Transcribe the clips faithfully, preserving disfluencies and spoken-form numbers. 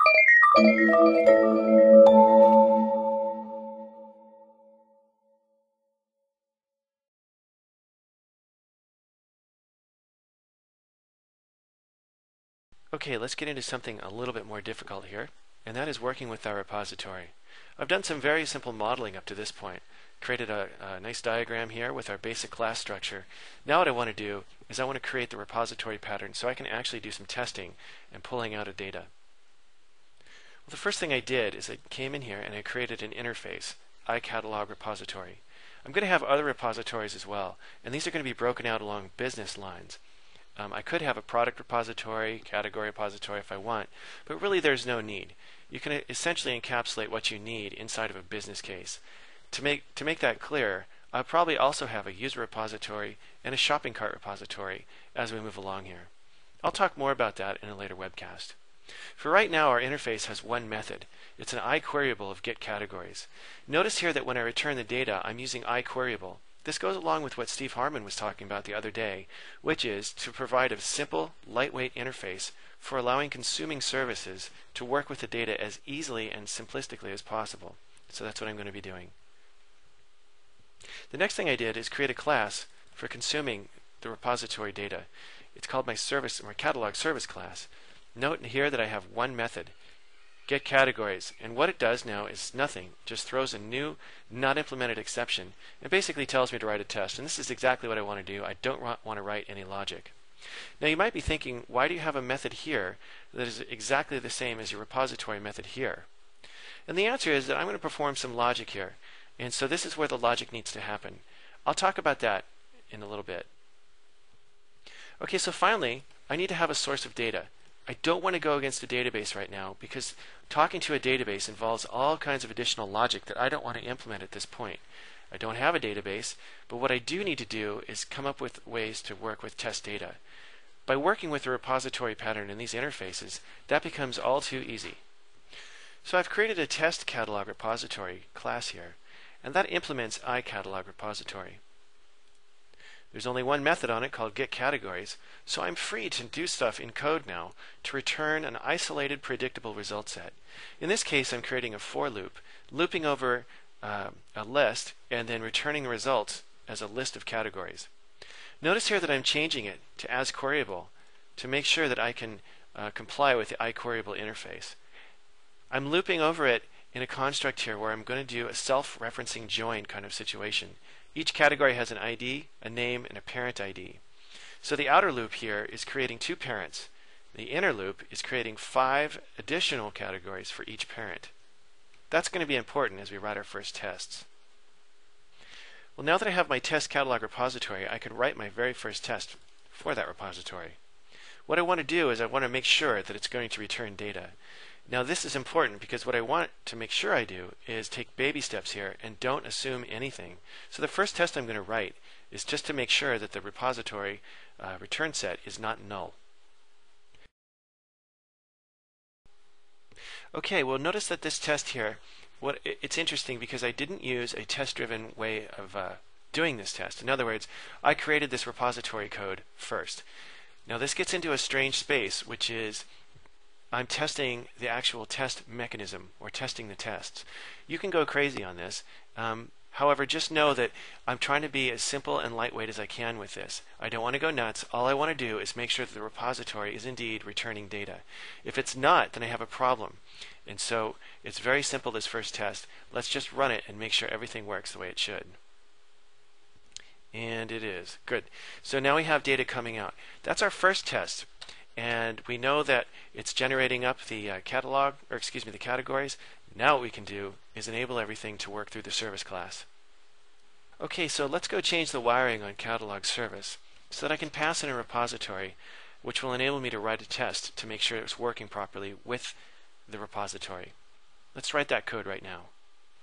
Okay, let's get into something a little bit more difficult here, and that is working with our repository. I've done some very simple modeling up to this point. Created a, a nice diagram here with our basic class structure. Now what I want to do is I want to create the repository pattern so I can actually do some testing and pulling out of data. Well, the first thing I did is I came in here and I created an interface, iCatalog repository. I'm going to have other repositories as well, and these are going to be broken out along business lines. Um, I could have a product repository, category repository if I want, but really there's no need. You can essentially encapsulate what you need inside of a business case. To make, to make that clear, I'll probably also have a user repository and a shopping cart repository as we move along here. I'll talk more about that in a later webcast. For right now, our interface has one method. It's an iQueryable of getCategories. Notice here that when I return the data, I'm using iQueryable. This goes along with what Steve Harmon was talking about the other day, which is to provide a simple, lightweight interface for allowing consuming services to work with the data as easily and simplistically as possible. So that's what I'm going to be doing. The next thing I did is create a class for consuming the repository data. It's called my service, my catalog service class. Note here that I have one method, getCategories, and what it does now is nothing, just throws a new not implemented exception and basically tells me to write a test, and this is exactly what I want to do. I don't want to write any logic. Now you might be thinking, why do you have a method here that is exactly the same as your repository method here? And the answer is that I'm going to perform some logic here, and so this is where the logic needs to happen. I'll talk about that in a little bit. Okay, so finally I need to have a source of data. I don't want to go against a database right now because talking to a database involves all kinds of additional logic that I don't want to implement at this point. I don't have a database, but what I do need to do is come up with ways to work with test data. By working with the repository pattern in these interfaces, that becomes all too easy. So I've created a test catalog repository class here, and that implements iCatalog repository. There's only one method on it called getCategories, so I'm free to do stuff in code now to return an isolated predictable result set. In this case, I'm creating a for loop, looping over uh, a list and then returning results as a list of categories. Notice here that I'm changing it to asQueryable to make sure that I can uh, comply with the iQueryable interface. I'm looping over it in a construct here where I'm going to do a self-referencing join kind of situation. Each category has an I D, a name, and a parent I D. So the outer loop here is creating two parents. The inner loop is creating five additional categories for each parent. That's going to be important as we write our first tests. Well, now that I have my test catalog repository, I can write my very first test for that repository. What I want to do is I want to make sure that it's going to return data. Now this is important because what I want to make sure I do is take baby steps here and don't assume anything. So the first test I'm going to write is just to make sure that the repository uh, return set is not null. Okay, well notice that this test here, what it's interesting because I didn't use a test-driven way of uh, doing this test. In other words, I created this repository code first. Now this gets into a strange space, which is I'm testing the actual test mechanism or testing the tests. You can go crazy on this. Um, however, just know that I'm trying to be as simple and lightweight as I can with this. I don't want to go nuts. All I want to do is make sure that the repository is indeed returning data. If it's not, then I have a problem. And so it's very simple, this first test. Let's just run it and make sure everything works the way it should. And it is. Good. So now we have data coming out. That's our first test. And we know that it's generating up the uh, catalog, or excuse me, the categories. Now what we can do is enable everything to work through the service class. Okay, so let's go change the wiring on catalog service so that I can pass in a repository, which will enable me to write a test to make sure it's working properly with the repository. Let's write that code right now.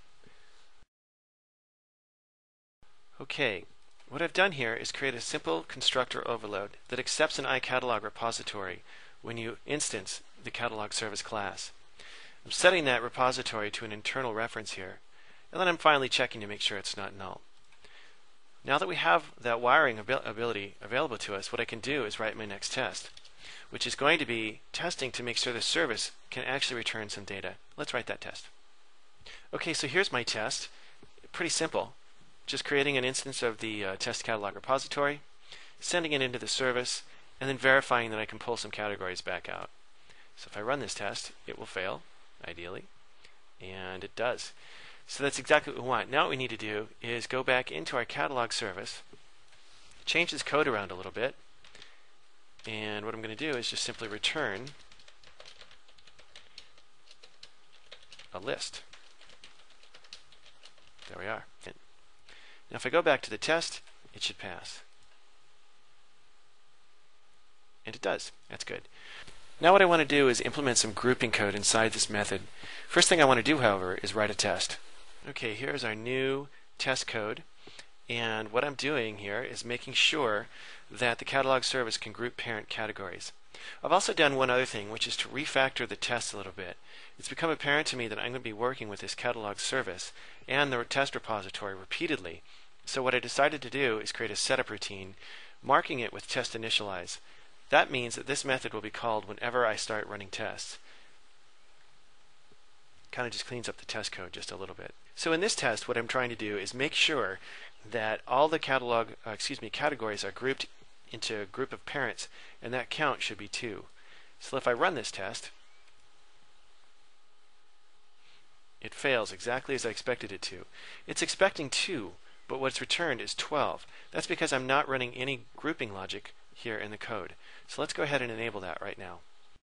Okay. What I've done here is create a simple constructor overload that accepts an iCatalog repository when you instance the catalog service class. I'm setting that repository to an internal reference here, and then I'm finally checking to make sure it's not null. Now that we have that wiring abil ability available to us, what I can do is write my next test. which is going to be testing to make sure the service can actually return some data. Let's write that test. Okay, so here's my test. Pretty simple. Just creating an instance of the uh, test catalog repository, sending it into the service, and then verifying that I can pull some categories back out. So if I run this test, it will fail, ideally, and it does. So that's exactly what we want. Now what we need to do is go back into our catalog service, change this code around a little bit, and what I'm going to do is just simply return a list. There we are. Now if I go back to the test, it should pass. And it does. That's good. Now what I want to do is implement some grouping code inside this method. First thing I want to do, however, is write a test. Okay, here's our new test code. And what I'm doing here is making sure that the catalog service can group parent categories. I've also done one other thing, which is to refactor the test a little bit. It's become apparent to me that I'm going to be working with this catalog service and the test repository repeatedly. So what I decided to do is create a setup routine, marking it with test initialize. That means that this method will be called whenever I start running tests. Kind of just cleans up the test code just a little bit. So in this test, what I'm trying to do is make sure that all the catalog, uh, excuse me, categories are grouped into a group of parents, and that count should be two. So if I run this test, it fails exactly as I expected it to. It's expecting two, but what's returned is twelve. That's because I'm not running any grouping logic here in the code. So let's go ahead and enable that right now.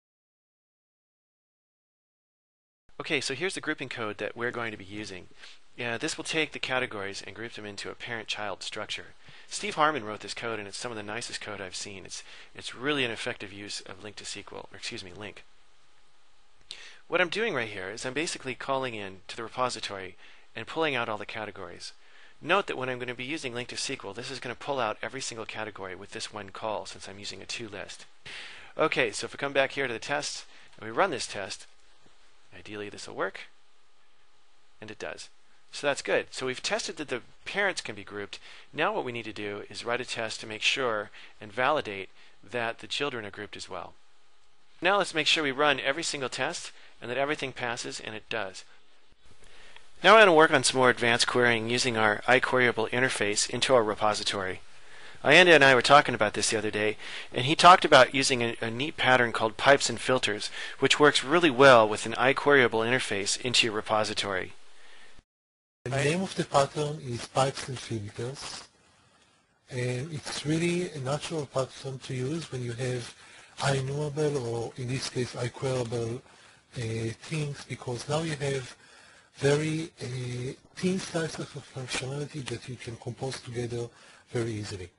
Okay, so here's the grouping code that we're going to be using. Yeah, this will take the categories and group them into a parent-child structure. Steve Harmon wrote this code, and it's some of the nicest code I've seen. It's it's really an effective use of LINQ to S Q L, or excuse me, LINQ. What I'm doing right here is I'm basically calling in to the repository and pulling out all the categories. Note that when I'm going to be using LINQ to S Q L, this is going to pull out every single category with this one call, since I'm using a to list. Okay, so if we come back here to the test and we run this test, ideally this will work, and it does. So that's good. So we've tested that the parents can be grouped. Now what we need to do is write a test to make sure and validate that the children are grouped as well. Now let's make sure we run every single test and that everything passes, and it does. Now I want to work on some more advanced querying using our iQueryable interface into our repository. Ayanda and I were talking about this the other day, and he talked about using a, a neat pattern called pipes and filters, which works really well with an iQueryable interface into your repository. The name of the pattern is pipes and filters, and it's really a natural pattern to use when you have iNumable, or in this case iQueryable uh, things, because now you have very uh, thin slices of functionality that you can compose together very easily.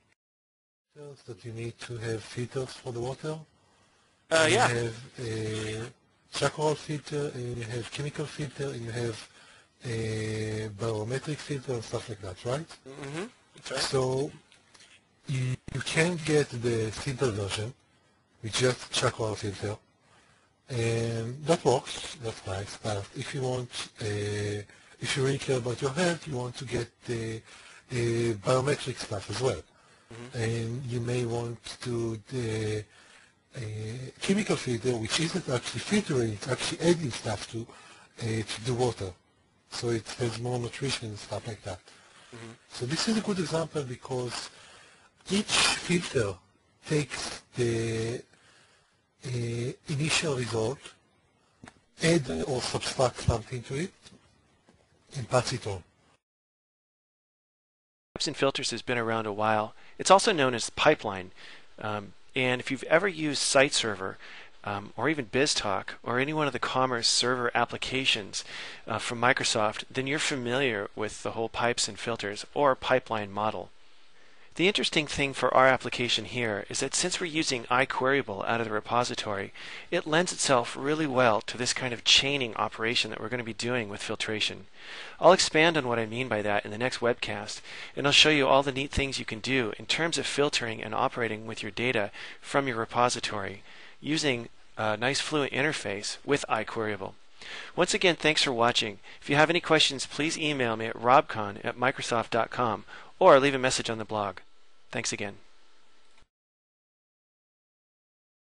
That you need to have filters for the water. Uh, you yeah. have a charcoal filter, and you have chemical filter, and you have a barometric filter and stuff like that, right? Mm-hmm. That's right. So you, you can get the simple version with just charcoal filter, and that works. That's nice. But if you want, uh, if you really care about your health, you want to get the, the biometric stuff as well. Mm-hmm. And you may want to the uh, chemical filter, which isn't actually filtering, it's actually adding stuff to, uh, to the water. So it has more nutrition and stuff like that. Mm-hmm. So this is a good example because each filter takes the uh, initial result, add or subtract something to it, and pass it on. Pipes and filters has been around a while. It's also known as pipeline. Um, and if you've ever used SiteServer, um, or even BizTalk, or any one of the Commerce Server applications uh, from Microsoft, then you're familiar with the whole pipes and filters, or pipeline model. The interesting thing for our application here is that since we're using iQueryable out of the repository, it lends itself really well to this kind of chaining operation that we're going to be doing with filtration. I'll expand on what I mean by that in the next webcast, and I'll show you all the neat things you can do in terms of filtering and operating with your data from your repository using a nice fluent interface with iQueryable. Once again, thanks for watching. If you have any questions, please email me at robcon at microsoft dot com or leave a message on the blog. Thanks again.